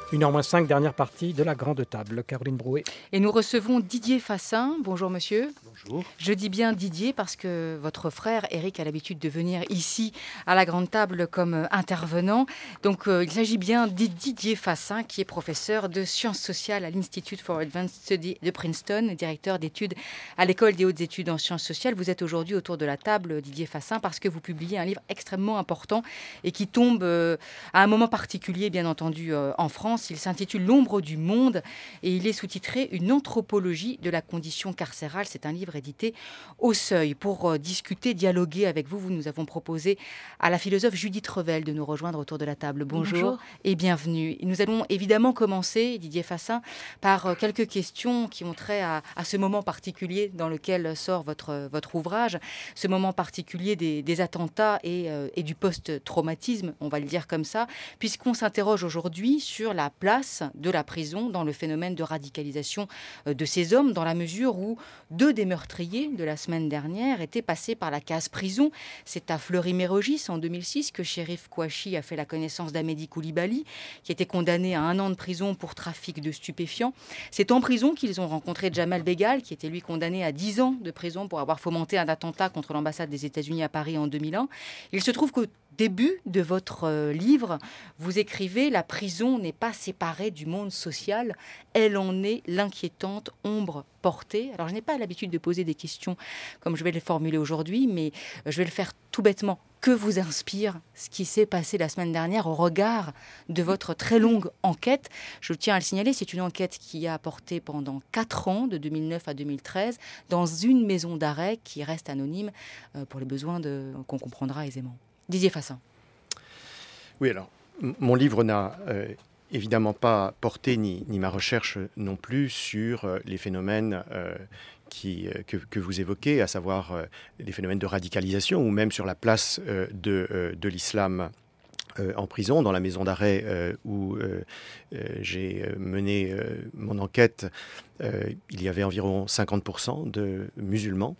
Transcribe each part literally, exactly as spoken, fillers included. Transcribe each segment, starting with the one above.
une heure moins cinq, dernière partie de la grande table. Caroline Brouet. Et nous recevons Didier Fassin. Bonjour monsieur. Bonjour. Je dis bien Didier parce que votre frère Eric a l'habitude de venir ici à la grande table comme intervenant. Donc euh, il s'agit bien de Didier Fassin qui est professeur de sciences sociales à l'Institute for Advanced Study de Princeton, directeur d'études à l'école des hautes études en sciences sociales. Vous êtes aujourd'hui autour de la table, Didier Fassin, parce que vous publiez un livre extrêmement important et qui tombe euh, à un moment particulier, bien entendu, euh, en France. Il s'intitule L'ombre du monde et il est sous-titré Une anthropologie de la condition carcérale. C'est un livre édité au Seuil. Pour euh, discuter, dialoguer avec vous, vous nous avons proposé à la philosophe Judith Revel de nous rejoindre autour de la table. Bonjour, Bonjour. Et bienvenue. Nous allons évidemment commencer, Didier Fassin, par euh, quelques questions qui ont trait à, à ce moment particulier dans lequel sort votre, votre ouvrage, ce moment particulier des, des attentats et, euh, et du post-traumatisme, on va le dire comme ça, puisqu'on s'interroge aujourd'hui sur la place de la prison dans le phénomène de radicalisation de ces hommes, dans la mesure où deux des meurtriers de la semaine dernière étaient passés par la case prison. C'est à Fleury-Mérogis, en deux mille six, que Chérif Kouachi a fait la connaissance d'Amédi Koulibaly, qui était condamné à un an de prison pour trafic de stupéfiants. C'est en prison qu'ils ont rencontré Djamal Begal, qui était lui condamné à dix ans de prison pour avoir fomenté un attentat contre l'ambassade des États-Unis à Paris en deux mille un. Il se trouve qu'au début de votre euh, livre, vous écrivez « La prison n'est pas séparée du monde social, elle en est l'inquiétante ombre portée ». Alors je n'ai pas l'habitude de poser des questions comme je vais les formuler aujourd'hui, mais je vais le faire tout bêtement. Que vous inspire ce qui s'est passé la semaine dernière au regard de votre très longue enquête? Je tiens à le signaler, c'est une enquête qui a porté pendant quatre ans, de deux mille neuf à deux mille treize, dans une maison d'arrêt qui reste anonyme euh, pour les besoins de... qu'on comprendra aisément. Didier Fassin. Oui, alors, m- mon livre n'a euh, évidemment pas porté, ni, ni ma recherche non plus, sur euh, les phénomènes euh, qui, euh, que, que vous évoquez, à savoir euh, les phénomènes de radicalisation, ou même sur la place euh, de, euh, de l'islam euh, en prison. Dans la maison d'arrêt euh, où euh, euh, j'ai mené euh, mon enquête, euh, il y avait environ cinquante pour cent de musulmans.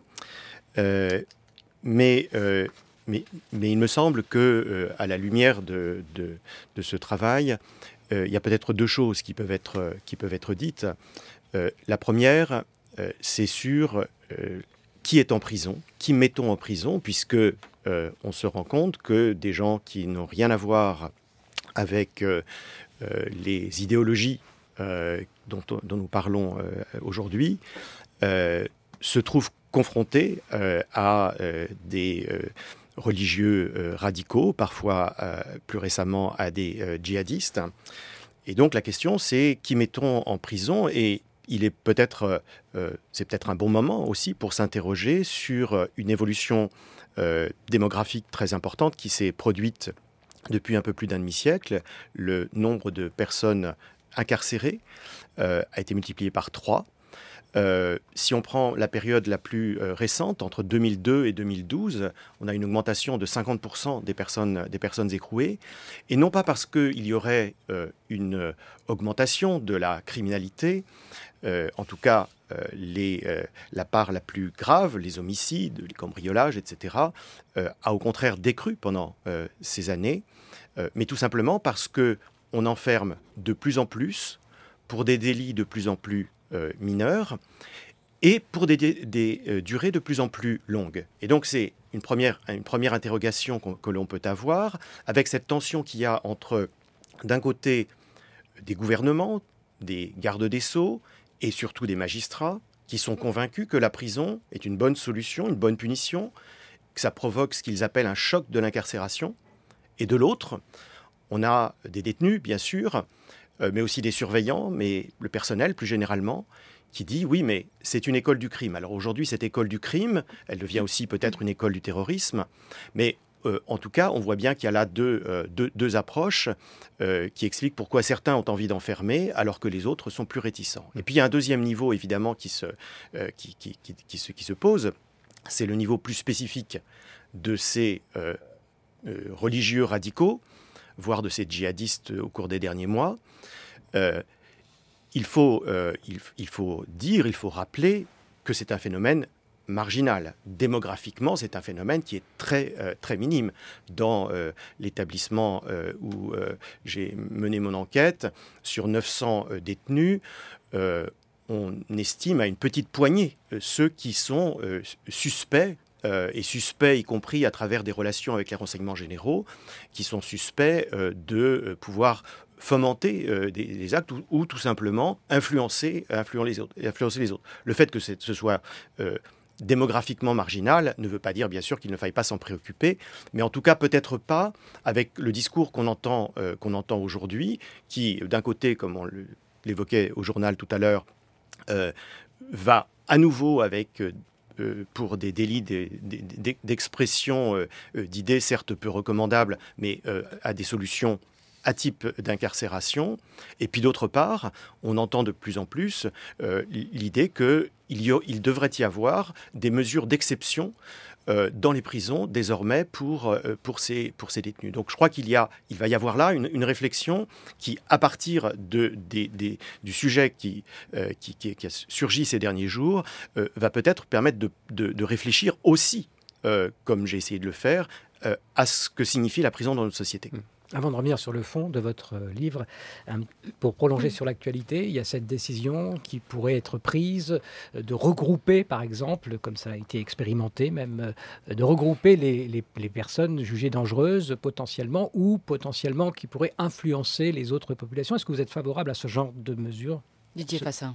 Euh, mais... Euh, Mais, mais il me semble que, euh, à la lumière de, de, de ce travail, euh, il y a peut-être deux choses qui peuvent être, qui peuvent être dites. Euh, la première, euh, c'est sur euh, qui est en prison, qui mettons en prison, puisque euh, on se rend compte que des gens qui n'ont rien à voir avec euh, euh, les idéologies euh, dont, dont nous parlons euh, aujourd'hui euh, se trouvent confrontés euh, à euh, des euh, religieux euh, radicaux, parfois euh, plus récemment à des euh, djihadistes. Et donc la question, c'est qui mettons en prison, et il est peut-être, euh, c'est peut-être un bon moment aussi pour s'interroger sur une évolution euh, démographique très importante qui s'est produite depuis un peu plus d'un demi-siècle. Le nombre de personnes incarcérées euh, a été multiplié par trois. Euh, si on prend la période la plus euh, récente, entre deux mille deux et deux mille douze, on a une augmentation de cinquante pour cent des personnes, des personnes écrouées. Et non pas parce qu'il y aurait euh, une augmentation de la criminalité, euh, en tout cas euh, les, euh, la part la plus grave, les homicides, les cambriolages, et cetera, euh, a au contraire décru pendant euh, ces années, euh, mais tout simplement parce qu'on enferme de plus en plus pour des délits de plus en plus Euh, mineurs et pour des, des, des euh, durées de plus en plus longues. Et donc c'est une première, une première interrogation que l'on peut avoir avec cette tension qu'il y a entre, d'un côté, des gouvernements, des gardes des sceaux et surtout des magistrats qui sont convaincus que la prison est une bonne solution, une bonne punition, que ça provoque ce qu'ils appellent un choc de l'incarcération. Et de l'autre, on a des détenus, bien sûr, Euh, mais aussi des surveillants, mais le personnel plus généralement, qui dit oui, mais c'est une école du crime. Alors aujourd'hui, cette école du crime, elle devient aussi peut-être une école du terrorisme, mais euh, en tout cas, on voit bien qu'il y a là deux, euh, deux, deux approches euh, qui expliquent pourquoi certains ont envie d'enfermer alors que les autres sont plus réticents. Et puis il y a un deuxième niveau, évidemment, qui se, euh, qui, qui, qui, qui, se, qui se pose, c'est le niveau plus spécifique de ces euh, euh, religieux radicaux, voire de ces djihadistes au cours des derniers mois. Euh, il, faut, euh, il, il faut dire, il faut rappeler que c'est un phénomène marginal. Démographiquement, c'est un phénomène qui est très, euh, très minime. Dans euh, l'établissement euh, où euh, j'ai mené mon enquête, sur neuf cents euh, détenus, euh, on estime à une petite poignée euh, ceux qui sont euh, suspects, euh, et suspects y compris à travers des relations avec les renseignements généraux, qui sont suspects euh, de euh, pouvoir fomenter euh, des, des actes ou, ou tout simplement influencer, influencer, les autres, influencer les autres. Le fait que ce soit euh, démographiquement marginal ne veut pas dire bien sûr qu'il ne faille pas s'en préoccuper, mais en tout cas peut-être pas avec le discours qu'on entend, euh, qu'on entend aujourd'hui, qui d'un côté, comme on l'évoquait au journal tout à l'heure, euh, va à nouveau avec... Euh, pour des délits d'expression euh, d'idées certes peu recommandables, mais euh, à des solutions à type d'incarcération. Et puis d'autre part, on entend de plus en plus euh, l'idée qu'il y a, il devrait y avoir des mesures d'exception euh, dans les prisons désormais pour, euh, pour, ces, pour ces détenus. Donc je crois qu'il y a, il va y avoir là une, une réflexion qui, à partir de, des, des, du sujet qui, euh, qui, qui, qui a surgi ces derniers jours, euh, va peut-être permettre de, de, de réfléchir aussi, euh, comme j'ai essayé de le faire, euh, à ce que signifie la prison dans notre société. Mmh. Avant de revenir sur le fond de votre livre, pour prolonger sur l'actualité, il y a cette décision qui pourrait être prise de regrouper, par exemple, comme ça a été expérimenté même, de regrouper les, les, les personnes jugées dangereuses potentiellement ou potentiellement qui pourraient influencer les autres populations. Est-ce que vous êtes favorable à ce genre de mesures ? Didier Fassin.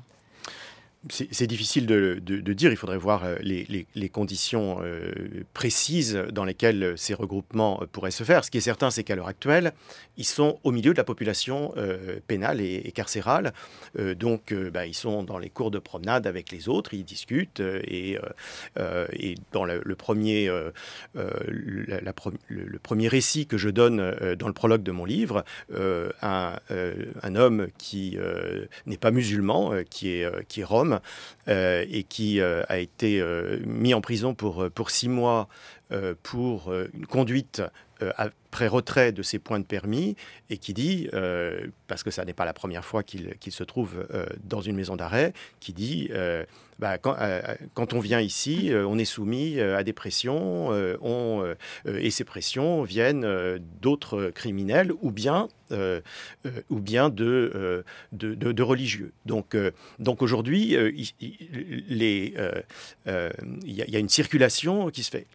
C'est, c'est difficile de, de, de dire, il faudrait voir les, les, les conditions euh, précises dans lesquelles ces regroupements pourraient se faire. Ce qui est certain, c'est qu'à l'heure actuelle, ils sont au milieu de la population euh, pénale et, et carcérale. Euh, donc, euh, bah, ils sont dans les cours de promenade avec les autres, ils discutent. Euh, et, euh, et dans le, le, premier, euh, la, la, le, le premier récit que je donne euh, dans le prologue de mon livre, euh, un, euh, un homme qui euh, n'est pas musulman, euh, qui est, euh, qui est rom, Euh, et qui euh, a été euh, mis en prison pour, pour six mois euh, pour euh, une conduite euh, après retrait de ses points de permis, et qui dit, euh, parce que ça n'est pas la première fois qu'il, qu'il se trouve euh, dans une maison d'arrêt, qui dit euh, bah, quand, euh, quand on vient ici, euh, on est soumis euh, à des pressions, euh, on, euh, et ces pressions viennent euh, d'autres criminels ou bien, euh, euh, ou bien de, euh, de, de, de religieux. Donc, euh, donc aujourd'hui, euh, il, les, euh, euh, y a, y a une circulation qui se fait.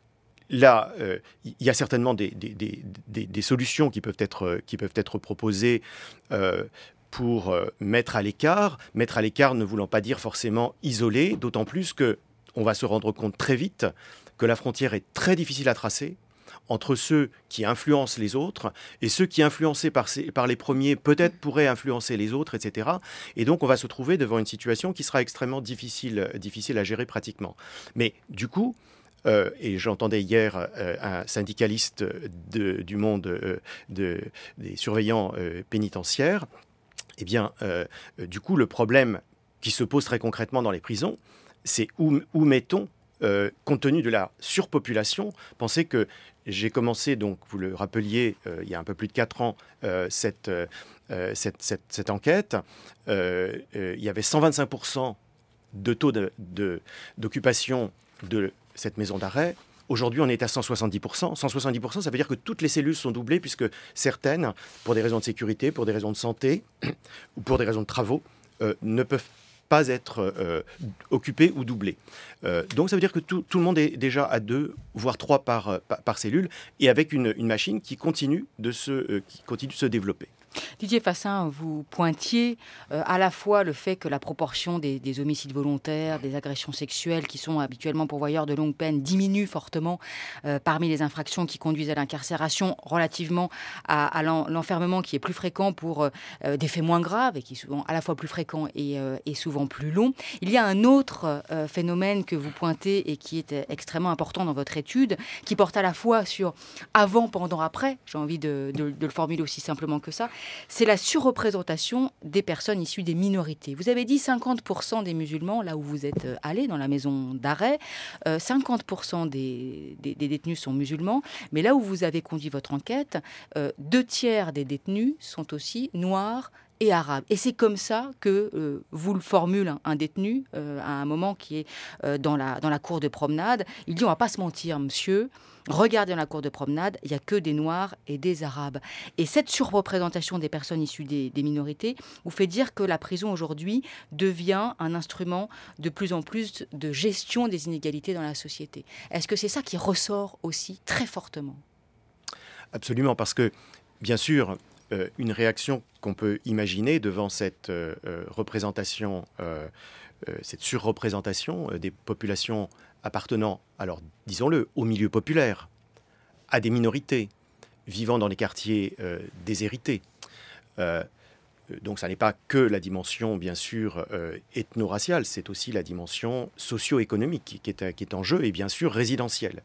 Là, euh, il y a certainement des, des, des, des, des solutions qui peuvent être, qui peuvent être proposées euh, pour euh, mettre à l'écart. Mettre à l'écart ne voulant pas dire forcément isoler, d'autant plus qu'on va se rendre compte très vite que la frontière est très difficile à tracer entre ceux qui influencent les autres et ceux qui, influencés par, ces, par les premiers, peut-être pourraient influencer les autres, et cetera. Et donc, on va se trouver devant une situation qui sera extrêmement difficile, difficile à gérer pratiquement. Mais du coup, Euh, et j'entendais hier euh, un syndicaliste de, du monde euh, de, des surveillants euh, pénitentiaires. Eh bien, euh, du coup, le problème qui se pose très concrètement dans les prisons, c'est où, où mettons, euh, compte tenu de la surpopulation, pensez que j'ai commencé, donc vous le rappeliez, euh, il y a un peu plus de quatre ans, euh, cette, euh, cette, cette, cette enquête. Euh, euh, il y avait cent vingt-cinq pour cent de taux de, de, d'occupation de cette maison d'arrêt. Aujourd'hui, on est à cent soixante-dix pour cent. cent soixante-dix pour cent, ça veut dire que toutes les cellules sont doublées, puisque certaines, pour des raisons de sécurité, pour des raisons de santé ou pour des raisons de travaux, euh, ne peuvent pas être euh, occupées ou doublées. Euh, donc ça veut dire que tout, tout le monde est déjà à deux, voire trois par, par, par cellule, et avec une, une machine qui continue de se, euh, qui continue de se développer. Didier Fassin, vous pointiez euh, à la fois le fait que la proportion des, des homicides volontaires, des agressions sexuelles qui sont habituellement pourvoyeurs de longue peine diminue fortement euh, parmi les infractions qui conduisent à l'incarcération relativement à, à l'en, l'enfermement qui est plus fréquent pour euh, des faits moins graves et qui est souvent à la fois plus fréquent et, euh, et souvent plus long. Il y a un autre euh, phénomène que vous pointez et qui est extrêmement important dans votre étude, qui porte à la fois sur avant, pendant, après, j'ai envie de, de, de le formuler aussi simplement que ça, c'est la surreprésentation des personnes issues des minorités. Vous avez dit cinquante pour cent des musulmans, là où vous êtes allé, dans la maison d'arrêt, euh, cinquante pour cent des, des, des détenus sont musulmans, mais là où vous avez conduit votre enquête, euh, deux tiers des détenus sont aussi noirs et arabe. Et c'est comme ça que euh, vous le formule un, un détenu euh, à un moment qui est euh, dans, la, dans la cour de promenade. Il dit, on ne va pas se mentir, monsieur, regardez dans la cour de promenade, il n'y a que des Noirs et des Arabes. Et cette surreprésentation des personnes issues des, des minorités vous fait dire que la prison aujourd'hui devient un instrument de plus en plus de gestion des inégalités dans la société. Est-ce que c'est ça qui ressort aussi très fortement ? Absolument, parce que, bien sûr, euh, une réaction qu'on peut imaginer devant cette euh, représentation, euh, euh, cette surreprésentation euh, des populations appartenant, alors disons-le, au milieu populaire, à des minorités, vivant dans les quartiers euh, déshérités. Euh, donc ça n'est pas que la dimension, bien sûr, euh, ethno-raciale, c'est aussi la dimension socio-économique qui est, qui est en jeu, et bien sûr résidentielle.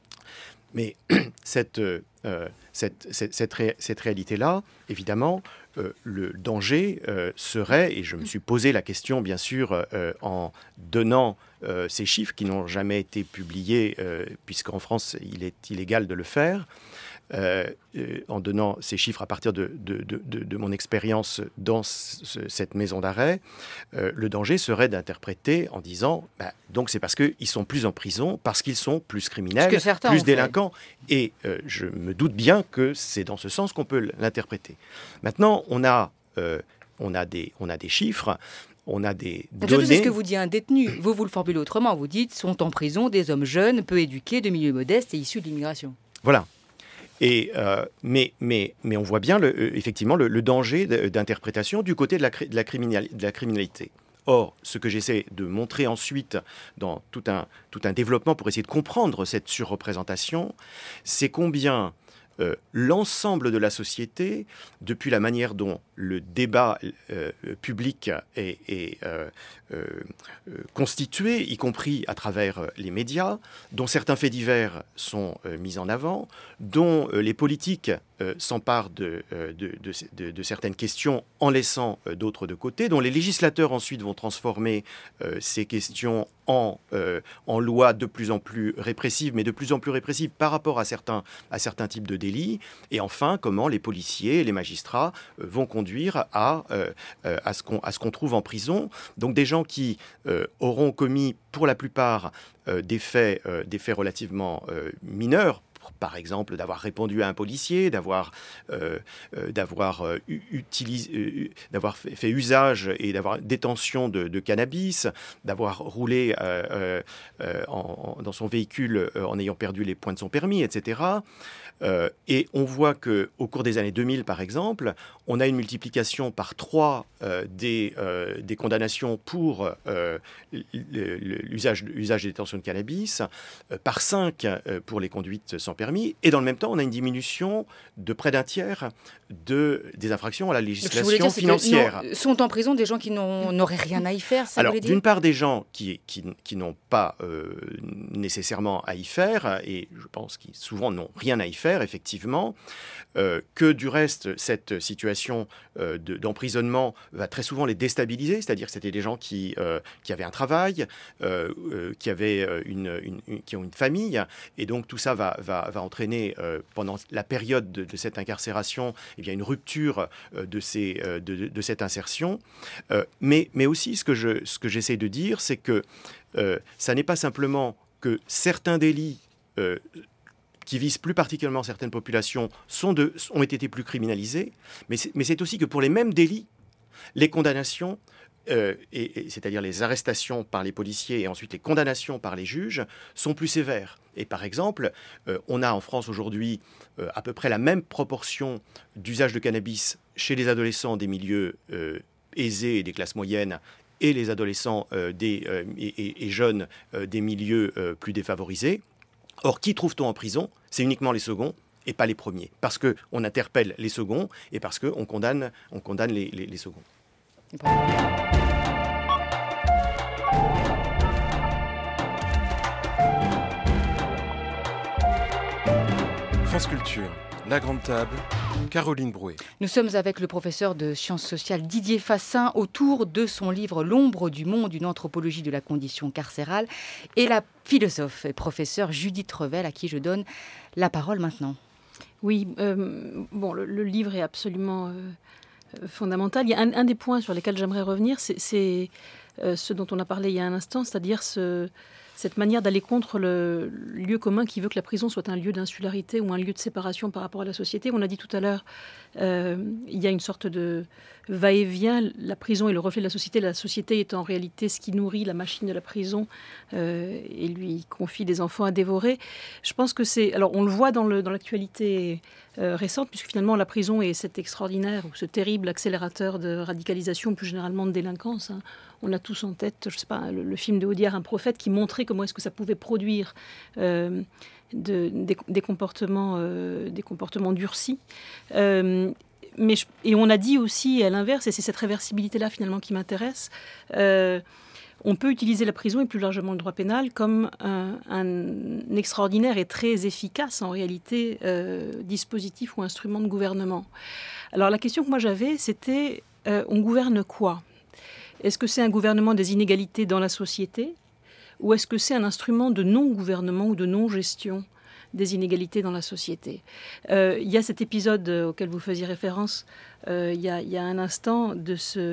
Mais cette, euh, cette, cette, cette, ré, cette réalité-là, évidemment, euh, le danger euh, serait, et je me suis posé la question, bien sûr, euh, en donnant euh, ces chiffres qui n'ont jamais été publiés, euh, puisqu'en France, il est illégal de le faire, Euh, euh, en donnant ces chiffres à partir de, de, de, de, de mon expérience dans ce, cette maison d'arrêt, euh, le danger serait d'interpréter en disant bah, donc c'est parce qu'ils sont plus en prison, parce qu'ils sont plus criminels, plus délinquants. Et euh, je me doute bien que c'est dans ce sens qu'on peut l'interpréter. Maintenant, on a, euh, on a, des, on a des chiffres. On a des données. C'est ce que vous dit un détenu. Vous, vous le formulez autrement. Vous dites sont en prison des hommes jeunes, peu éduqués, de milieux modestes et issus de l'immigration. Voilà. Et, euh, mais, mais, mais on voit bien le, euh, effectivement le, le danger d'interprétation du côté de la, de, la de la criminalité. Or, ce que j'essaie de montrer ensuite dans tout un, tout un développement pour essayer de comprendre cette surreprésentation, c'est combien euh, l'ensemble de la société, depuis la manière dont le débat euh, public est, est euh, euh, constitué, y compris à travers les médias, dont certains faits divers sont euh, mis en avant, dont euh, les politiques euh, s'emparent de, euh, de, de, de, de certaines questions en laissant euh, d'autres de côté, dont les législateurs ensuite vont transformer euh, ces questions en, euh, en lois de plus en plus répressives, mais de plus en plus répressives par rapport à certains, à certains types de délits. Et enfin, comment les policiers et les magistrats euh, vont conduire à, euh, à ce qu'on, à ce qu'on trouve en prison. Donc des gens qui euh, auront commis pour la plupart euh, des, faits, euh, des faits relativement euh, mineurs, par exemple d'avoir répondu à un policier, d'avoir, euh, euh, d'avoir, euh, utilisé, euh, d'avoir fait, fait usage et d'avoir détention de, de cannabis, d'avoir roulé euh, euh, en, en, dans son véhicule euh, en ayant perdu les points de son permis, et cetera. Euh, et on voit qu'au cours des années deux mille, par exemple, on a une multiplication par trois euh, des, euh, des condamnations pour euh, l'usage, l'usage et détention de cannabis, euh, par cinq euh, pour les conduites sans permis. Et dans le même temps, on a une diminution de près d'un tiers de, des infractions à la législation dire, financière. Non, sont en prison des gens qui n'auraient rien à y faire, ça Alors, voulait dire d'une part, des gens qui, qui, qui n'ont pas euh, nécessairement à y faire, et je pense qu'ils souvent n'ont rien à y faire, effectivement, euh, que du reste, cette situation euh, de, d'emprisonnement va très souvent les déstabiliser, c'est-à-dire que c'était des gens qui, euh, qui avaient un travail, euh, euh, qui, avaient une, une, une, qui ont une famille, et donc tout ça va, va, va entraîner, euh, pendant la période de, de cette incarcération, eh bien, une rupture euh, de, ces, euh, de, de, de cette insertion. Euh, mais, mais aussi, ce que, je, ce que j'essaie de dire, c'est que euh, ça n'est pas simplement que certains délits euh, qui visent plus particulièrement certaines populations sont de, ont été plus criminalisés, mais c'est, mais c'est aussi que pour les mêmes délits, les condamnations, euh, et, et, c'est-à-dire les arrestations par les policiers et ensuite les condamnations par les juges, sont plus sévères. Et par exemple, euh, on a en France aujourd'hui euh, à peu près la même proportion d'usage de cannabis chez les adolescents des milieux euh, aisés et des classes moyennes et les adolescents euh, des, euh, et, et, et jeunes euh, des milieux euh, plus défavorisés. Or, qui trouve-t-on en prison ? C'est uniquement les seconds et pas les premiers. Parce qu'on interpelle les seconds et parce qu'on condamne, on condamne les, les, les seconds. France Culture, La Grande Table, Caroline Brouet. Nous sommes avec le professeur de sciences sociales Didier Fassin autour de son livre L'ombre du monde, une anthropologie de la condition carcérale, et la philosophe et professeure Judith Revel, à qui je donne la parole maintenant. Oui, euh, bon, le, le livre est absolument euh, fondamentale. Il y a un, un des points sur lesquels j'aimerais revenir, c'est, c'est euh, ce dont on a parlé il y a un instant, c'est-à-dire ce, cette manière d'aller contre le lieu commun qui veut que la prison soit un lieu d'insularité ou un lieu de séparation par rapport à la société. On a dit tout à l'heure, euh, il y a une sorte de va-et-vient. La prison est le reflet de la société. La société est en réalité ce qui nourrit la machine de la prison euh, et lui confie des enfants à dévorer. Je pense que c'est... Alors, on le voit dans, le, dans l'actualité euh, récente, puisque finalement, la prison est cet extraordinaire ou ce terrible accélérateur de radicalisation, plus généralement de délinquance. Hein. On a tous en tête, je sais pas, le, le film de Audiard, Un prophète, qui montrait comment est-ce que ça pouvait produire euh, de, des, des, comportements, euh, des comportements durcis. Euh, mais je, et on a dit aussi, à l'inverse, et c'est cette réversibilité-là finalement qui m'intéresse, euh, on peut utiliser la prison et plus largement le droit pénal comme un, un extraordinaire et très efficace, en réalité, euh, dispositif ou instrument de gouvernement. Alors la question que moi j'avais, c'était, euh, on gouverne quoi ? Est-ce que c'est un gouvernement des inégalités dans la société ou est-ce que c'est un instrument de non-gouvernement ou de non-gestion des inégalités dans la société ? euh, Il y a cet épisode auquel vous faisiez référence euh, il, y a, il y a un instant de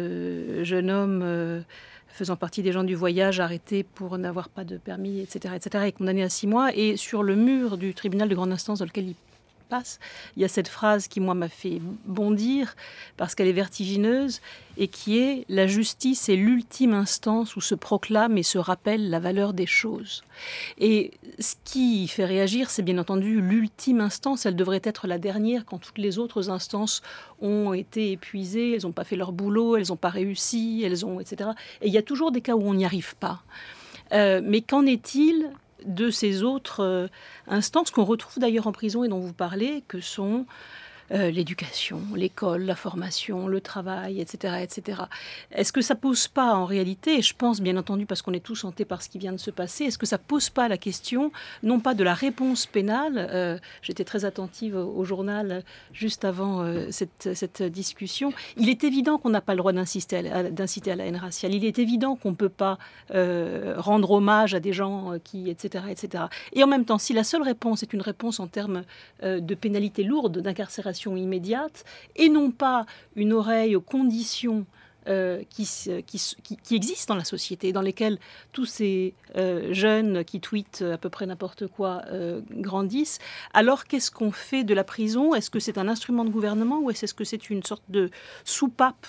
ce jeune homme euh, faisant partie des gens du voyage arrêté pour n'avoir pas de permis, et cetera, et cetera, et condamné à six mois. Et sur le mur du tribunal de grande instance dans lequel il passe, il y a cette phrase qui, moi, m'a fait bondir parce qu'elle est vertigineuse et qui est « La justice est l'ultime instance où se proclame et se rappelle la valeur des choses ». Et ce qui fait réagir, c'est bien entendu l'ultime instance. Elle devrait être la dernière quand toutes les autres instances ont été épuisées, elles n'ont pas fait leur boulot, elles n'ont pas réussi, elles ont, et cetera. Et il y a toujours des cas où on n'y arrive pas. Euh, mais qu'en est-il de ces autres euh, instances qu'on retrouve d'ailleurs en prison et dont vous parlez, que sont euh, l'éducation, l'école, la formation, le travail, et cetera, et cetera. Est-ce que ça pose pas en réalité, et je pense bien entendu parce qu'on est tous hantés par ce qui vient de se passer, est-ce que ça pose pas la question, non pas de la réponse pénale, euh, j'étais très attentive au, au journal juste avant euh, cette, cette discussion, il est évident qu'on n'a pas le droit d'inciter à, la, d'inciter à la haine raciale, il est évident qu'on ne peut pas euh, rendre hommage à des gens qui, et cetera, et cetera. Et en même temps, si la seule réponse est une réponse en termes euh, de pénalité lourde, d'incarcération immédiate, et non pas une oreille aux conditions euh, qui, qui, qui, qui existent dans la société, dans lesquelles tous ces euh, jeunes qui tweetent à peu près n'importe quoi euh, grandissent, alors qu'est-ce qu'on fait de la prison ? Est-ce que c'est un instrument de gouvernement ou est-ce que c'est une sorte de soupape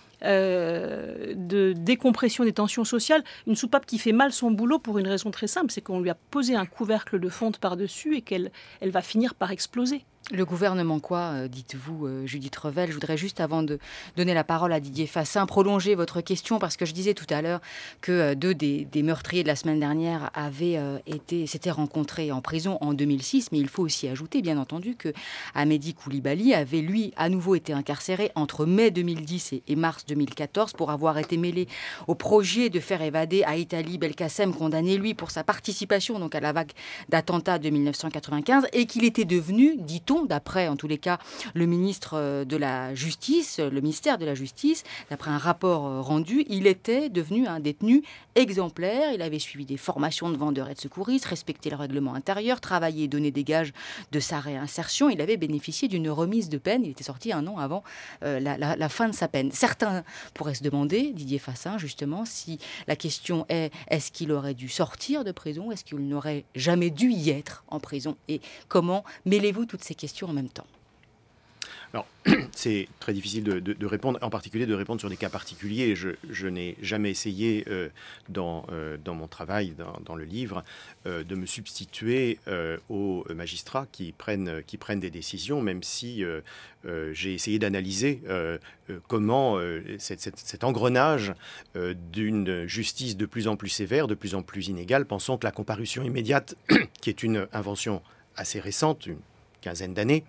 Euh, de décompression des tensions sociales, une soupape qui fait mal son boulot pour une raison très simple, c'est qu'on lui a posé un couvercle de fonte par-dessus et qu'elle elle va finir par exploser. Le gouvernement quoi, euh, dites-vous, euh, Judith Revel ? Je voudrais juste, avant de donner la parole à Didier Fassin, prolonger votre question, parce que je disais tout à l'heure que euh, deux des, des meurtriers de la semaine dernière avaient euh, été, s'étaient rencontrés en prison en deux mille six, mais il faut aussi ajouter, bien entendu, que Hamedi Koulibaly avait, lui, à nouveau été incarcéré entre mai deux mille dix et, et mars deux mille quatorze pour avoir été mêlé au projet de faire évader Aït Ali Belkacem, condamné, lui, pour sa participation donc, à la vague d'attentats de dix-neuf cent quatre-vingt-quinze, et qu'il était devenu, dit-on, d'après en tous les cas le ministre de la Justice, le ministère de la Justice, d'après un rapport rendu, il était devenu un détenu exemplaire. Il avait suivi des formations de vendeurs et de secouristes, respecté le règlement intérieur, travaillé et donné des gages de sa réinsertion. Il avait bénéficié d'une remise de peine. Il était sorti un an avant euh, la, la, la fin de sa peine. Certains pourraient se demander, Didier Fassin, justement, si la question est est-ce qu'il aurait dû sortir de prison ? Est-ce qu'il n'aurait jamais dû y être en prison ? Et comment mêlez-vous toutes ces questions en même temps ? Alors, c'est très difficile de, de, de répondre, en particulier de répondre sur des cas particuliers. Je, je n'ai jamais essayé, euh, dans, euh, dans mon travail, dans, dans le livre, euh, de me substituer euh, aux magistrats qui prennent, qui prennent des décisions, même si euh, euh, j'ai essayé d'analyser euh, euh, comment euh, cette, cette, cet engrenage euh, d'une justice de plus en plus sévère, de plus en plus inégale. Pensons que la comparution immédiate, qui est une invention assez récente, une quinzaine d'années,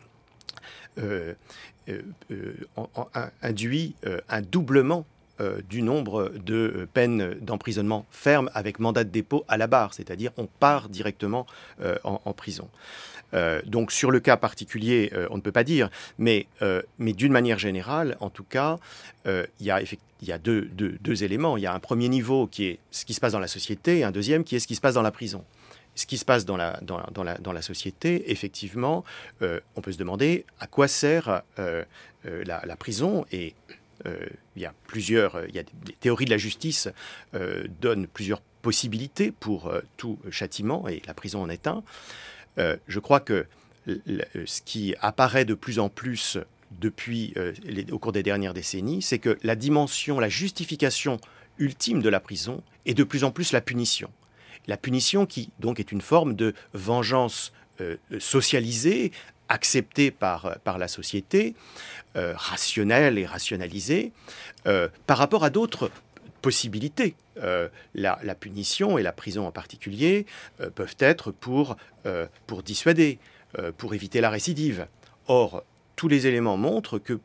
Euh, euh, euh, en, en, induit euh, un doublement euh, du nombre de euh, peines d'emprisonnement ferme avec mandat de dépôt à la barre, c'est-à-dire on part directement euh, en, en prison. Euh, donc sur le cas particulier, euh, on ne peut pas dire, mais, euh, mais d'une manière générale, en tout cas, euh, il y a, il y a deux, deux, deux éléments. Il y a un premier niveau qui est ce qui se passe dans la société et un deuxième qui est ce qui se passe dans la prison. ce qui se passe dans la, dans, dans la, dans la société, effectivement, euh, on peut se demander à quoi sert euh, euh, la, la prison. Et euh, il y a plusieurs, il y a des, des théories de la justice euh, donnent plusieurs possibilités pour euh, tout châtiment, et la prison en est un. Euh, je crois que le, ce qui apparaît de plus en plus depuis, euh, les, au cours des dernières décennies, c'est que la dimension, la justification ultime de la prison est de plus en plus la punition. La punition qui, donc, est une forme de vengeance euh, socialisée, acceptée par, par la société, euh, rationnelle et rationalisée, euh, par rapport à d'autres possibilités. Euh, la, la punition, et la prison en particulier, euh, peuvent être pour, euh, pour dissuader, euh, pour éviter la récidive. Or, tous les éléments montrent que,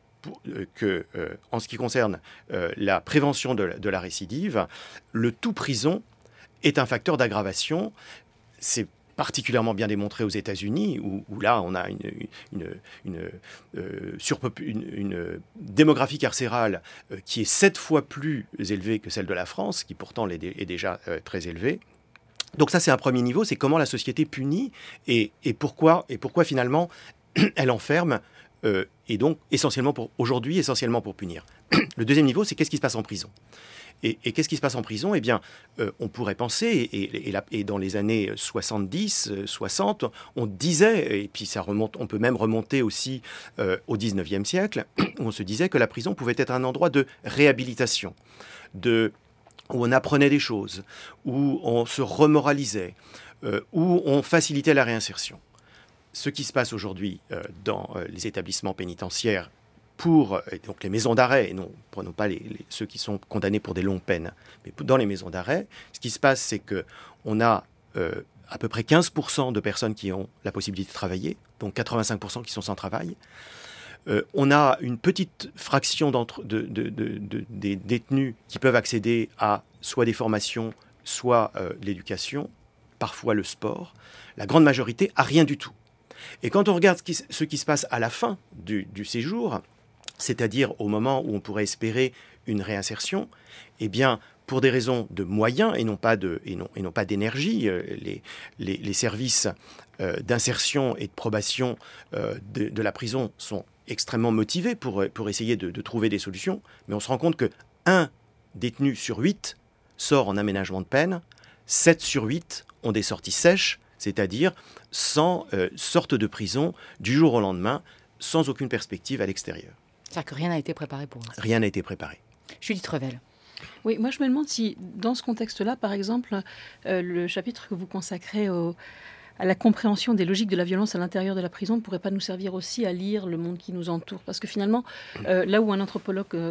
que euh, en ce qui concerne euh, la prévention de la, de la récidive, le tout prison est un facteur d'aggravation. C'est particulièrement bien démontré aux États-Unis, où, où là, on a une, une, une, euh, surpop- une, une démographie carcérale euh, qui est sept fois plus élevée que celle de la France, qui pourtant est, est déjà euh, très élevée. Donc ça, c'est un premier niveau, c'est comment la société punit et, et, pourquoi, et pourquoi finalement elle enferme, euh, et donc essentiellement pour, aujourd'hui, essentiellement pour punir. Le deuxième niveau, c'est qu'est-ce qui se passe en prison. Et, et qu'est-ce qui se passe en prison ? Eh bien, euh, on pourrait penser, et, et, et, la, et dans les années soixante-dix, soixante, on disait, et puis ça remonte, on peut même remonter aussi euh, au dix-neuvième siècle, où on se disait que la prison pouvait être un endroit de réhabilitation, de, où on apprenait des choses, où on se remoralisait, euh, où on facilitait la réinsertion. Ce qui se passe aujourd'hui euh, dans euh, les établissements pénitentiaires, pour donc les maisons d'arrêt, et non, prenons pas les, les, ceux qui sont condamnés pour des longues peines, mais dans les maisons d'arrêt, ce qui se passe, c'est qu'on a euh, à peu près quinze pour cent de personnes qui ont la possibilité de travailler, donc quatre-vingt-cinq pour cent qui sont sans travail. Euh, on a une petite fraction d'entre, de, de, de, de, des détenus qui peuvent accéder à soit des formations, soit euh, l'éducation, parfois le sport. La grande majorité a rien du tout. Et quand on regarde ce qui, ce qui se passe à la fin du, du séjour, c'est-à-dire au moment où on pourrait espérer une réinsertion, eh bien, pour des raisons de moyens et non pas, de, et non, et non pas d'énergie, euh, les, les, les services euh, d'insertion et de probation euh, de, de la prison sont extrêmement motivés pour, pour essayer de, de trouver des solutions. Mais on se rend compte qu'un détenu sur huit sort en aménagement de peine, sept sur huit ont des sorties sèches, c'est-à-dire sans euh, sorte de prison du jour au lendemain, sans aucune perspective à l'extérieur. C'est-à-dire que rien n'a été préparé pour eux. Rien n'a été préparé. Judith Revel. Oui, moi je me demande si, dans ce contexte-là, par exemple, euh, le chapitre que vous consacrez au, à la compréhension des logiques de la violence à l'intérieur de la prison ne pourrait pas nous servir aussi à lire le monde qui nous entoure. Parce que finalement, euh, là où un anthropologue euh,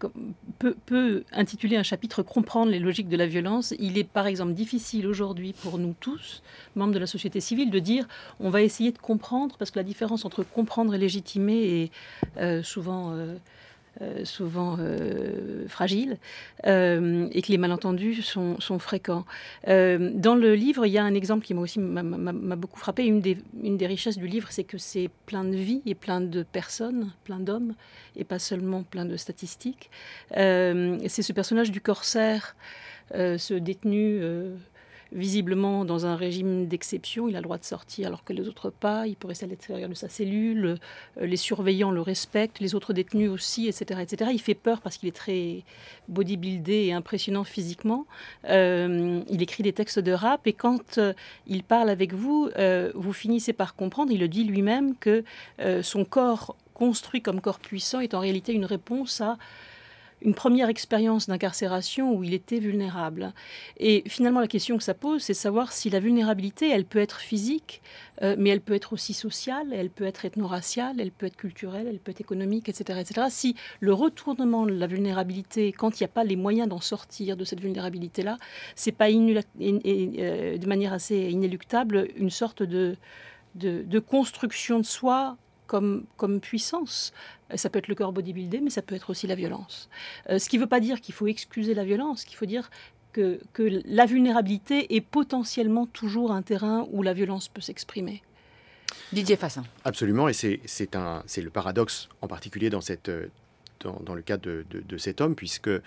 peut, peut intituler un chapitre « Comprendre les logiques de la violence », il est par exemple difficile aujourd'hui pour nous tous, membres de la société civile, de dire « on va essayer de comprendre », parce que la différence entre comprendre et légitimer est euh, souvent... Euh, Euh, souvent euh, fragiles, euh, et que les malentendus sont, sont fréquents. Euh, dans le livre, il y a un exemple qui m'a aussi m'a, m'a, m'a beaucoup frappé. Une des, une des richesses du livre, c'est que c'est plein de vies et plein de personnes, plein d'hommes, et pas seulement plein de statistiques. Euh, c'est ce personnage du corsaire, euh, ce détenu... Euh, visiblement dans un régime d'exception, il a le droit de sortir alors que les autres pas, il peut rester à l'extérieur de sa cellule, les surveillants le respectent, les autres détenus aussi, et cetera, et cetera. Il fait peur parce qu'il est très bodybuildé et impressionnant physiquement. Euh, il écrit des textes de rap et quand euh, il parle avec vous, euh, vous finissez par comprendre, il le dit lui-même, que euh, son corps construit comme corps puissant est en réalité une réponse à une première expérience d'incarcération où il était vulnérable. Et finalement, la question que ça pose, c'est de savoir si la vulnérabilité, elle peut être physique, euh, mais elle peut être aussi sociale, elle peut être ethno-raciale, elle peut être culturelle, elle peut être économique, et cetera, et cetera. Si le retournement de la vulnérabilité, quand il n'y a pas les moyens d'en sortir de cette vulnérabilité-là, c'est pas inula- in- in- euh, de manière assez inéluctable une sorte de, de, de construction de soi Comme, comme puissance. Ça peut être le corps bodybuildé, mais ça peut être aussi la violence. Euh, ce qui ne veut pas dire qu'il faut excuser la violence, ce qu'il faut dire que, que la vulnérabilité est potentiellement toujours un terrain où la violence peut s'exprimer. Didier Fassin. Absolument, et c'est, c'est, un, c'est le paradoxe en particulier dans, cette, dans, dans le cas de, de, de cet homme, puisque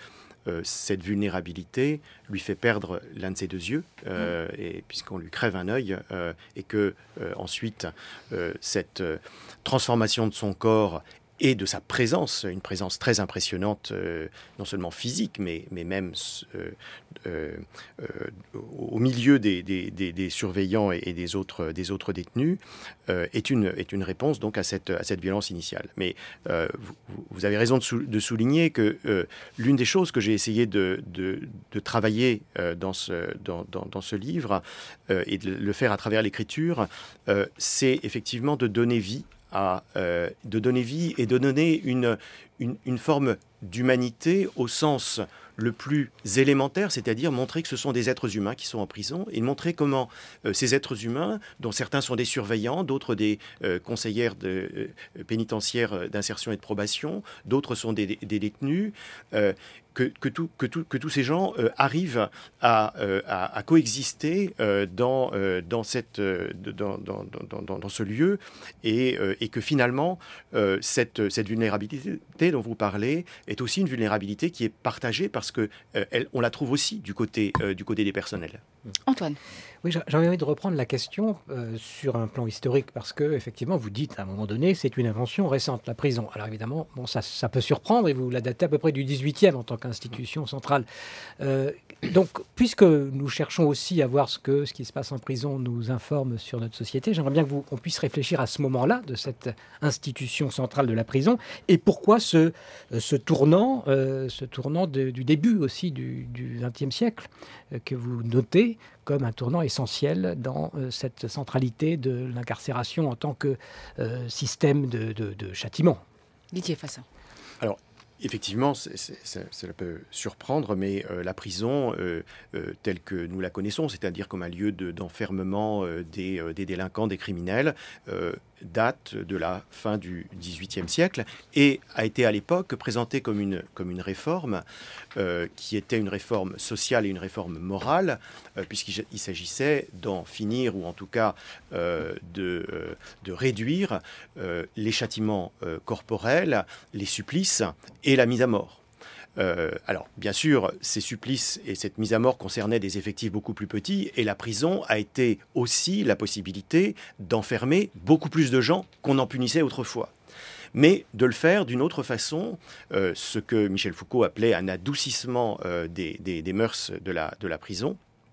euh, cette vulnérabilité lui fait perdre l'un de ses deux yeux, euh, et, puisqu'on lui crève un œil, euh, et que euh, ensuite euh, cette euh, transformation de son corps et de sa présence, une présence très impressionnante, euh, non seulement physique, mais, mais même euh, euh, euh, au milieu des, des, des, des surveillants et, et des, autres, des autres détenus, euh, est, une, est une réponse donc à cette, à cette violence initiale. Mais euh, vous, vous avez raison de, sou, de souligner que euh, l'une des choses que j'ai essayé de, de, de travailler euh, dans, ce, dans, dans, dans ce livre, euh, et de le faire à travers l'écriture, euh, c'est effectivement de donner vie À, euh, de donner vie et de donner une, une, une forme d'humanité au sens le plus élémentaire, c'est-à-dire montrer que ce sont des êtres humains qui sont en prison et montrer comment euh, ces êtres humains, dont certains sont des surveillants, d'autres des euh, conseillères de, euh, pénitentiaires d'insertion et de probation, d'autres sont des, des détenus, euh, Que, que, tout, que, tout, que tous ces gens euh, arrivent à, euh, à, à coexister euh, dans, euh, dans, cette, euh, dans, dans, dans, dans, dans ce lieu et, euh, et que finalement, euh, cette, cette vulnérabilité dont vous parlez est aussi une vulnérabilité qui est partagée parce qu'on euh, la trouve aussi du côté, euh, du côté des personnels. Antoine. Oui, j'avais envie de reprendre la question euh, sur un plan historique parce que effectivement, vous dites à un moment donné, c'est une invention récente, la prison. Alors évidemment, bon, ça, ça peut surprendre et vous la datez à peu près du dix-huitième en tant qu'institution centrale. Euh, donc, puisque nous cherchons aussi à voir ce que ce qui se passe en prison nous informe sur notre société, j'aimerais bien qu'on puisse réfléchir à ce moment-là de cette institution centrale de la prison et pourquoi ce, ce tournant, euh, ce tournant de, du début aussi du vingtième siècle euh, que vous notez comme un tournant essentiel dans euh, cette centralité de l'incarcération en tant que euh, système de, de, de châtiment. Didier Fassin. Alors, effectivement, c'est, c'est, c'est, cela peut surprendre, mais euh, la prison, euh, euh, telle que nous la connaissons, c'est-à-dire comme un lieu de, d'enfermement euh, des, euh, des délinquants, des criminels, euh, date de la fin du dix-huitième siècle et a été à l'époque présentée comme une, comme une réforme euh, qui était une réforme sociale et une réforme morale, euh, puisqu'il il s'agissait d'en finir, ou en tout cas euh, de, euh, de réduire euh, les châtiments euh, corporels, les supplices et la mise à mort. Euh, alors, bien sûr, ces supplices et cette mise à mort concernaient des effectifs beaucoup plus petits, et la prison a été aussi la possibilité d'enfermer beaucoup plus de gens qu'on en punissait autrefois. Mais de le faire d'une autre façon, euh, ce que Michel Foucault appelait un adoucissement euh, des, des, des mœurs de la, de la prison.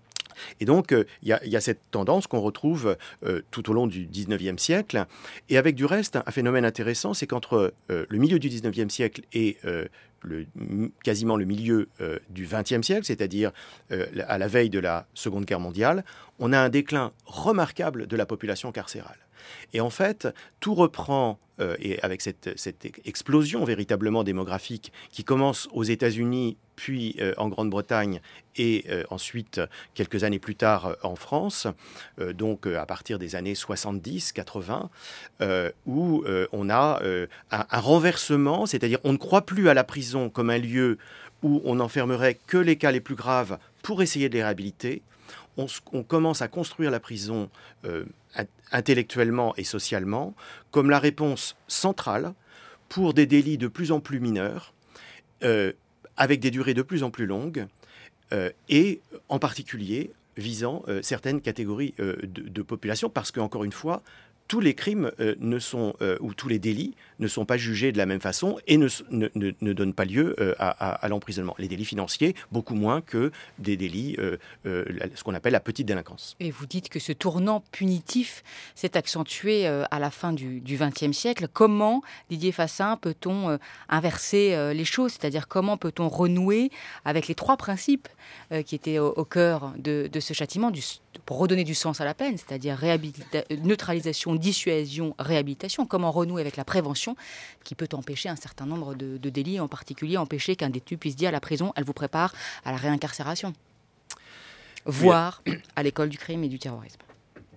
Et donc, il euh, y, y a cette tendance qu'on retrouve euh, tout au long du dix-neuvième siècle. Et avec du reste, un phénomène intéressant, c'est qu'entre euh, le milieu du dix-neuvième siècle et euh, le, quasiment le milieu euh, du vingtième siècle, c'est-à-dire euh, à la veille de la Seconde Guerre mondiale, on a un déclin remarquable de la population carcérale. Et en fait, tout reprend, euh, et avec cette, cette explosion véritablement démographique qui commence aux États-Unis, puis euh, en Grande-Bretagne, et euh, ensuite, quelques années plus tard, euh, en France, euh, donc euh, à partir des années soixante-dix quatre-vingts, euh, où euh, on a euh, un, un renversement, c'est-à-dire on ne croit plus à la prison comme un lieu où on n'enfermerait que les cas les plus graves pour essayer de les réhabiliter. On, on commence à construire la prison euh, intellectuellement et socialement comme la réponse centrale pour des délits de plus en plus mineurs, euh, avec des durées de plus en plus longues, euh, et en particulier visant euh, certaines catégories euh, de, de population, parce qu'encore une fois, tous les crimes euh, ne sont, euh, ou tous les délits ne sont pas jugés de la même façon et ne, ne, ne, ne donnent pas lieu euh, à, à, à l'emprisonnement. Les délits financiers, beaucoup moins que des délits, euh, euh, ce qu'on appelle la petite délinquance. Et vous dites que ce tournant punitif s'est accentué euh, à la fin du vingtième siècle. Comment, Didier Fassin, peut-on euh, inverser euh, les choses ? C'est-à-dire comment peut-on renouer avec les trois principes euh, qui étaient au, au cœur de, de ce châtiment, du, pour redonner du sens à la peine, c'est-à-dire réhabilita- neutralisation, dissuasion, réhabilitation. Comment renouer avec la prévention qui peut empêcher un certain nombre de, de délits, en particulier empêcher qu'un détenu puisse dire à la prison, elle vous prépare à la réincarcération, voire à l'école du crime et du terrorisme.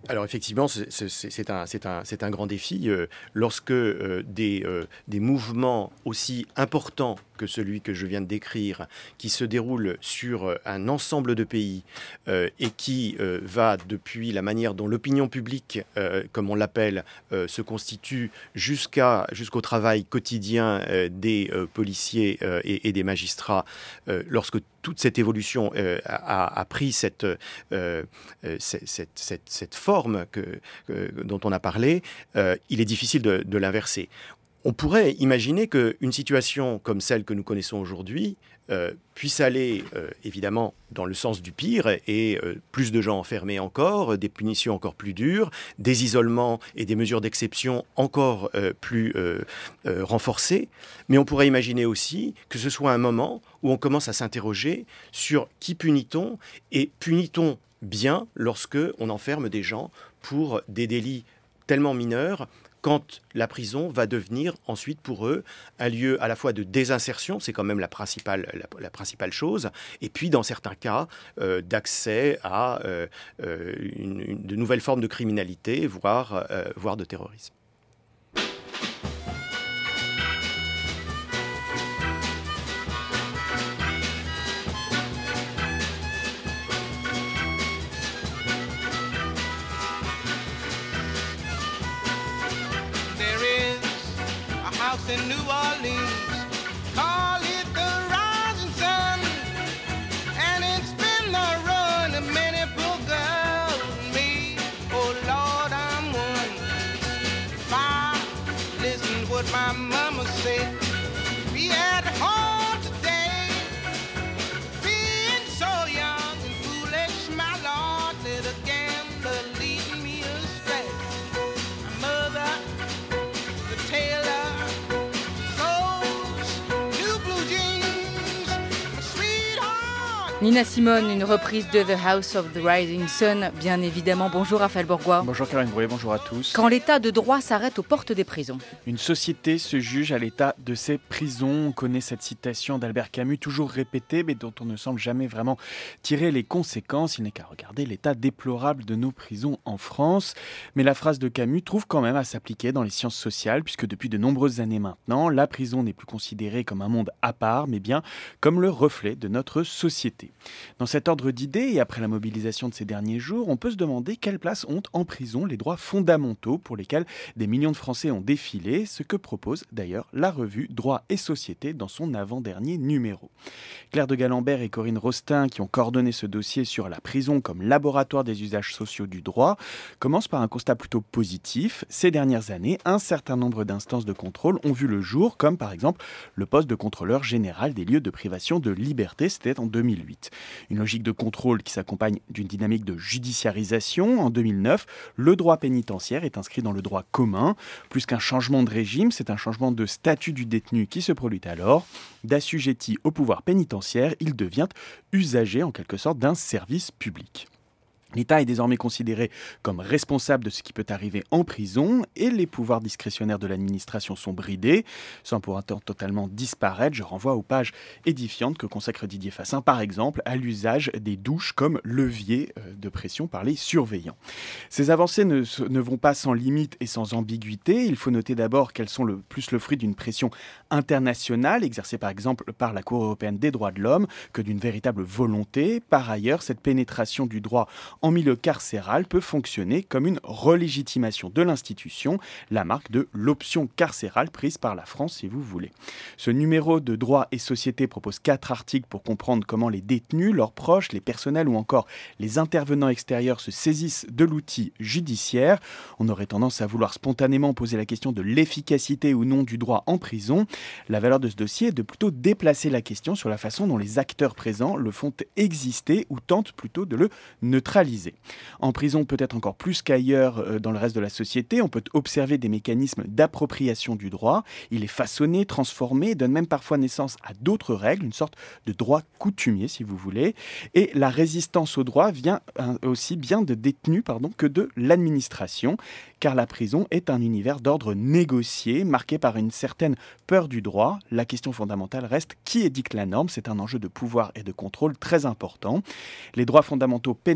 Alors effectivement, c'est, c'est, c'est, un, c'est, un, c'est un grand défi. Euh, lorsque euh, des, euh, des mouvements aussi importants que celui que je viens de décrire, qui se déroule sur un ensemble de pays euh, et qui euh, va depuis la manière dont l'opinion publique, euh, comme on l'appelle, euh, se constitue jusqu'à, jusqu'au travail quotidien euh, des euh, policiers euh, et, et des magistrats, euh, lorsque toute cette évolution euh, a, a pris cette, euh, cette, cette, cette, cette forme que, que, dont on a parlé, euh, il est difficile de, de l'inverser. On pourrait imaginer qu'une situation comme celle que nous connaissons aujourd'hui euh, puisse aller euh, évidemment dans le sens du pire et euh, plus de gens enfermés encore, des punitions encore plus dures, des isolements et des mesures d'exception encore euh, plus euh, euh, renforcées. Mais on pourrait imaginer aussi que ce soit un moment où on commence à s'interroger sur qui punit-on et punit-on bien lorsque on enferme des gens pour des délits tellement mineurs, quand la prison va devenir ensuite pour eux un lieu à la fois de désinsertion, c'est quand même la principale, la, la principale chose, et puis dans certains cas euh, d'accès à euh, une, une, de nouvelles formes de criminalité, voire, euh, voire de terrorisme. In New Orleans, call it the Rising Sun, and it's been the ruin of many poor girls and me. Oh Lord, I'm one. If I listen to what my mama said, be at home today, being so young and foolish, my Lord, let a gambler lead me astray. My mother, the tailor. Nina Simone, une reprise de The House of the Rising Sun, bien évidemment. Bonjour Raphaël Bourgois. Bonjour Karine Brouillet, bonjour à tous. Quand l'état de droit s'arrête aux portes des prisons. Une société se juge à l'état de ses prisons. On connaît cette citation d'Albert Camus, toujours répétée, mais dont on ne semble jamais vraiment tirer les conséquences. Il n'est qu'à regarder l'état déplorable de nos prisons en France. Mais la phrase de Camus trouve quand même à s'appliquer dans les sciences sociales, puisque depuis de nombreuses années maintenant, la prison n'est plus considérée comme un monde à part, mais bien comme le reflet de notre société. Dans cet ordre d'idées, et après la mobilisation de ces derniers jours, on peut se demander quelle place ont en prison les droits fondamentaux pour lesquels des millions de Français ont défilé, ce que propose d'ailleurs la revue Droit et Société dans son avant-dernier numéro. Claire de Galambert et Corinne Rostin, qui ont coordonné ce dossier sur la prison comme laboratoire des usages sociaux du droit, commencent par un constat plutôt positif. Ces dernières années, un certain nombre d'instances de contrôle ont vu le jour, comme par exemple le poste de contrôleur général des lieux de privation de liberté, c'était en deux mille huit. Une logique de contrôle qui s'accompagne d'une dynamique de judiciarisation. En deux mille neuf, le droit pénitentiaire est inscrit dans le droit commun. Plus qu'un changement de régime, c'est un changement de statut du détenu qui se produit alors. D'assujetti au pouvoir pénitentiaire, il devient usager en quelque sorte d'un service public. L'État est désormais considéré comme responsable de ce qui peut arriver en prison et les pouvoirs discrétionnaires de l'administration sont bridés. Sans pour autant totalement disparaître, je renvoie aux pages édifiantes que consacre Didier Fassin, par exemple, à l'usage des douches comme levier de pression par les surveillants. Ces avancées ne, ne vont pas sans limite et sans ambiguïté. Il faut noter d'abord qu'elles sont le, plus le fruit d'une pression internationale, exercée par exemple par la Cour européenne des droits de l'homme, que d'une véritable volonté. Par ailleurs, cette pénétration du droit en milieu carcéral peut fonctionner comme une relégitimation de l'institution, la marque de l'option carcérale prise par la France, si vous voulez. Ce numéro de Droit et Société propose quatre articles pour comprendre comment les détenus, leurs proches, les personnels ou encore les intervenants extérieurs se saisissent de l'outil judiciaire. On aurait tendance à vouloir spontanément poser la question de l'efficacité ou non du droit en prison. La valeur de ce dossier est de plutôt déplacer la question sur la façon dont les acteurs présents le font exister ou tentent plutôt de le neutraliser. En prison, peut-être encore plus qu'ailleurs euh, dans le reste de la société, on peut observer des mécanismes d'appropriation du droit. Il est façonné, transformé, donne même parfois naissance à d'autres règles, une sorte de droit coutumier, si vous voulez. Et la résistance au droit vient euh, aussi bien de détenus pardon, que de l'administration, car la prison est un univers d'ordre négocié, marqué par une certaine peur du droit. La question fondamentale reste qui édicte la norme. C'est un enjeu de pouvoir et de contrôle très important. Les droits fondamentaux pénètrent en prison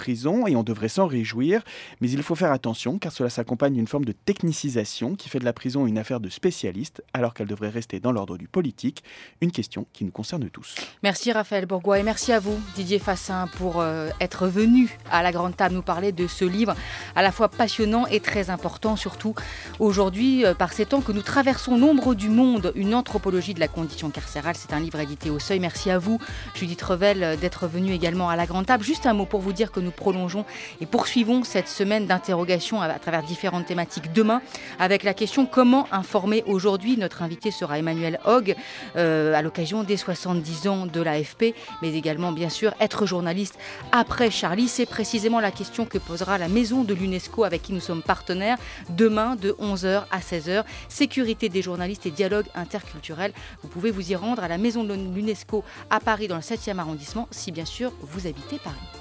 prison et on devrait s'en réjouir. Mais il faut faire attention car cela s'accompagne d'une forme de technicisation qui fait de la prison une affaire de spécialistes alors qu'elle devrait rester dans l'ordre du politique. Une question qui nous concerne tous. Merci Raphaël Bourgois et merci à vous Didier Fassin pour euh, être venu à la Grande Table nous parler de ce livre à la fois passionnant et très important, surtout aujourd'hui euh, par ces temps que nous traversons. L'ombre du monde, une anthropologie de la condition carcérale. C'est un livre édité au Seuil. Merci à vous Judith Revel d'être venue également à la Grande Table. Juste un mot pour vous dire que nous prolongeons et poursuivons cette semaine d'interrogation à, à travers différentes thématiques demain avec la question comment informer aujourd'hui. Notre invité sera Emmanuel Hogg euh, à l'occasion des soixante-dix ans de l'A F P, mais également bien sûr être journaliste après Charlie. C'est précisément la question que posera la maison de l'UNESCO avec qui nous sommes partenaires demain de onze heures à seize heures. Sécurité des journalistes et dialogue interculturel. Vous pouvez vous y rendre à la maison de l'UNESCO à Paris dans le septième arrondissement si bien sûr vous habitez Paris.